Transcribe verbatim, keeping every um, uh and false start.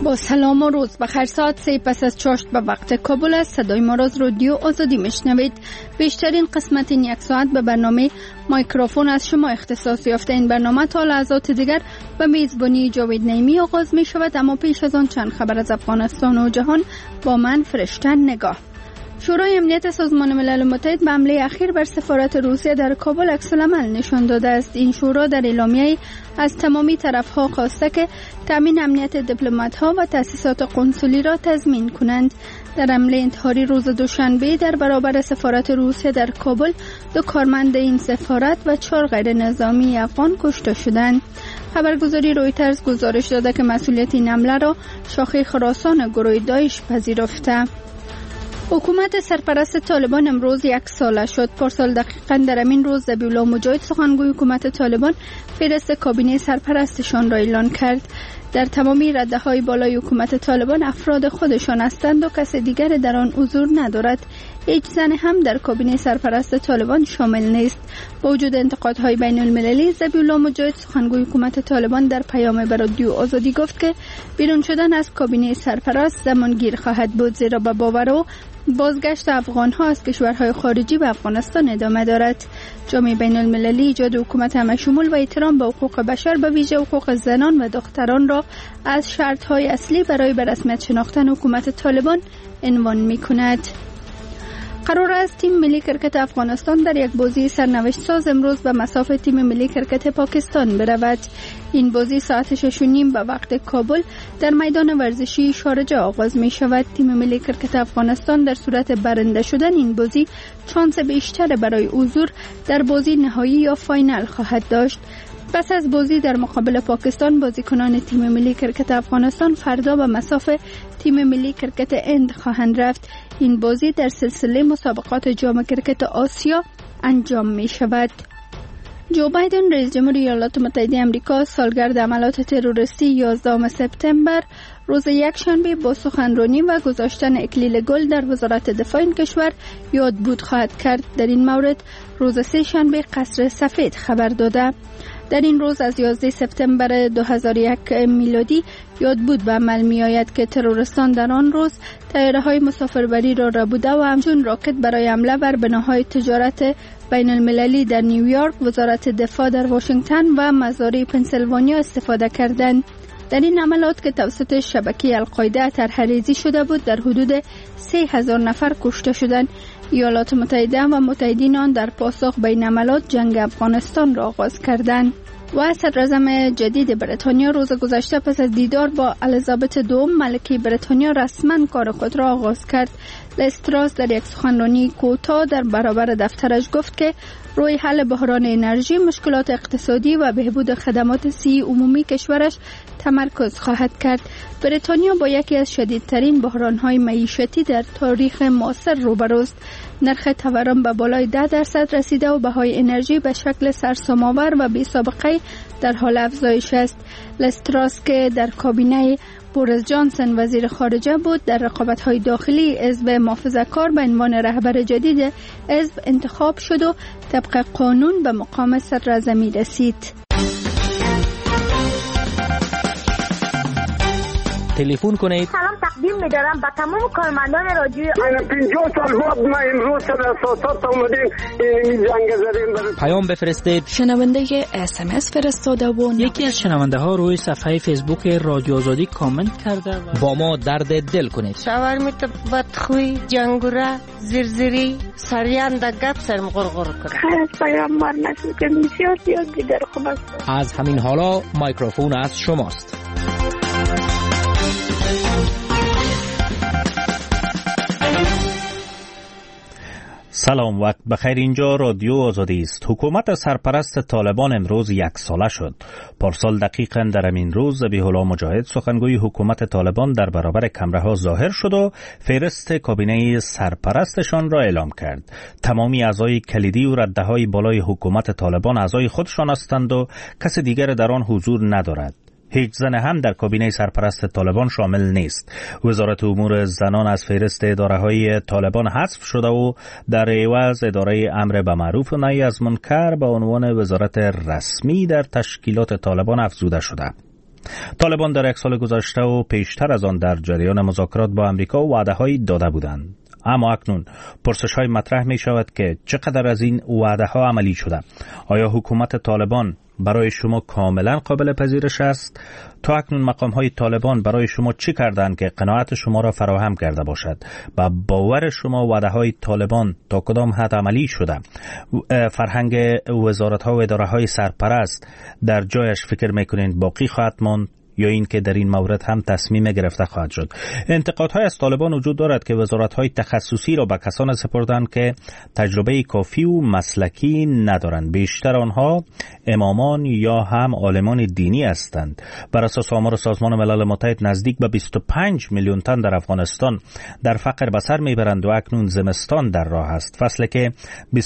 با سلام و روز بخیر. ساعت سه پس از چاشت به وقت کابل است. صدای ما را از رادیو آزادی میشنوید. بیشترین قسمت این یک ساعت به برنامه مایکروفون از شما اختصاص یافته. این برنامه تا لحظات دیگر به میزبانی جاوید نعیمی آغاز می شود، اما پیش از آن چند خبر از افغانستان و جهان با من فرشتن نگاه. شورای امنیت سازمان ملل متحد به حمله اخیر بر سفارت روسیه در کابل عکس‌العمل نشان داده است. این شورا در اعلامیه‌ای از تمامی طرف‌ها خواسته که تامین امنیت دیپلمات‌ها و تأسیسات قنسولی را تضمین کنند. در حمله انتحاری روز دوشنبه در برابر سفارت روسیه در کابل، دو کارمند این سفارت و چهار غیر نظامی افغان کشته شدند. خبرگزاری رویترز گزارش داده که مسئولیت این حمله را شاخه خراسان گروه داعش پذیرفته. حکومت سرپرست طالبان امروز یک ساله شد. پارسال دقیقاً در همین روز ذبیح‌الله مجاهد سخنگوی حکومت طالبان فهرست کابینه سرپرستشان را اعلان کرد. در تمامی رده‌های بالای حکومت طالبان افراد خودشان هستند و کس دیگر در آن حضور ندارد. هیچ زن هم در کابینه سرپرست طالبان شامل نیست. با وجود انتقادهای بین المللی، ذبیح‌الله مجاهد سخنگوی حکومت طالبان در پیام به رادیو آزادی گفت که بیرون شدن از کابینه سرپرست زمانگیر خواهد بود، زیرا به باور او بازگشت افغان‌ها از کشورهای خارجی به افغانستان ادامه دارد. جامعه بین المللی ایجاد حکومت همه‌شمول و احترام به حقوق بشر، به ویژه حقوق زنان و دختران را از شرط‌های اصلی برای به رسمیت شناختن حکومت طالبان عنوان می‌کند. قرار است تیم ملی کرکت افغانستان در یک بازی سرنوشت ساز امروز به مصاف تیم ملی کرکت پاکستان برود. این بازی ساعت شش و نیم به وقت کابل در میدان ورزشی شارجه آغاز می شود. تیم ملی کرکت افغانستان در صورت برنده شدن این بازی شانس بیشتر برای حضور در بازی نهایی یا فاینال خواهد داشت. پس از بازی در مقابل پاکستان، بازیکنان تیم ملی کرکت افغانستان فردا به مصاف تیم ملی کرکت هند خواهند رفت. این بازی در سلسله مسابقات جام کرکت آسیا انجام می شود. جو بایدن رئیس جمهور ایالات متحده آمریکا سالگرد عملیات تروریستی یازدهم سپتامبر روز یکشنبه با سخنرانی و گذاشتن اکلیل گل در وزارت دفاع این کشور یادبود خواهد کرد. در این مورد روز سه شنبه قصر سفید خبر داده. در این روز از یازده سپتامبر دو هزار و یک میلادی یادبود به عمل می آید که تروریستان در آن روز طیاره‌های مسافربری را ربوده و همچون راکت برای حمله بر بناهای تجارت بین المللی در نیویورک، وزارت دفاع در واشنگتن و مزارع پنسیلوانیا استفاده کردند. در این عملیات که توسط شبکه القاعده طرح‌ریزی شده بود، در حدود سه هزار نفر کشته شدند. ایالات متحده و متحدین آن در پاسخ به این عملیات جنگ افغانستان را آغاز کردند. و صدراعظم جدید بریتانیا روز گذشته پس از دیدار با الیزابت دوم ملکه بریتانیا رسما کار خود را آغاز کرد. لیز تراس در یک سخنرانی کوتاه در برابر دفترش گفت که روی حل بحران انرژی، مشکلات اقتصادی و بهبود خدمات صحی عمومی کشورش تمرکز خواهد کرد. بریتانیا با یکی از شدیدترین بحران‌های معیشتی در تاریخ معاصر روبروست. نرخ تورم به بالای ده درصد رسیده و بهای انرژی به شکل سرسام‌آور و بی‌سابقه در حال افزایش است. لیز تراس که در کابینه بوریس جانسون وزیر خارجه بود، در رقابت‌های داخلی حزب محافظه‌کار به عنوان رهبر جدید حزب انتخاب شد و طبق قانون به مقام صدراعظمی رسید. تلفن کنید. سلام تقدیم می‌دارم به تمام کارمندان رادیو. من پنجاه سال بعد ما امروز سر اساسات اومدیم این جنگ زدیم. پیام بفرستید. شنونده اس ام اس فرستاده و یکی از شنونده ها روی صفحه فیسبوک رادیو آزادی کامنت کرده و با ما درد دل کنید. شاورمیت بدخوی، جنگوره، زرزری، سریان د گپ سرم غرغر کرد. خیلی پیامبر نشد که بسیار زیاد دیگر خوب است. از همین حالا مایکروفون از شماست. سلام، وقت بخیر. اینجا رادیو آزادی است. حکومت سرپرست طالبان امروز یک ساله شد. پارسال دقیقاً در همین روز ذبیح‌الله مجاهد سخنگوی حکومت طالبان در برابر کمره‌ها ظاهر شد و فهرست کابینه سرپرستشان را اعلام کرد. تمامی اعضای کلیدی و رده‌های بالای حکومت طالبان اعضای خودشان هستند و کس دیگر در آن حضور ندارد. هیچ زن هم در کابینه سرپرست طالبان شامل نیست. وزارت امور زنان از فهرست اداره‌های طالبان حذف شده و در عوض اداره امر به معروف و نهی از منکر به عنوان وزارت رسمی در تشکیلات طالبان افزوده شده. طالبان در یک سال گذشته و پیشتر از آن در جریان مذاکرات با امریکا وعده‌هایی داده بودند. اما اکنون پرسش‌های مطرح می شود که چقدر از این وعده‌ها عملی شده؟ آیا حکومت طالبان برای شما کاملا قابل پذیرش است؟ تا اکنون مقام‌های طالبان برای شما چی کردند که قناعت شما را فراهم کرده باشد؟ و باور شما وعده‌های طالبان تا کدام حد عملی شده؟ فرهنگ وزارت‌ها و اداره‌های سرپرست در جایش فکر می‌کنید باقی خواهد ماند یا این که در این مورد هم تصمیم گرفته خواهد شد؟ انتقادهای از طالبان وجود دارد که وزارت‌های تخصصی را به کسان سپردند که تجربه کافی و مسلکی ندارند. بیشتر آنها امامان یا هم عالمان دینی هستند. بر اساس آمار سازمان ملل متحد نزدیک به بیست و پنج میلیون تن در افغانستان در فقر به سر میبرند و اکنون زمستان در راه است، فصلی که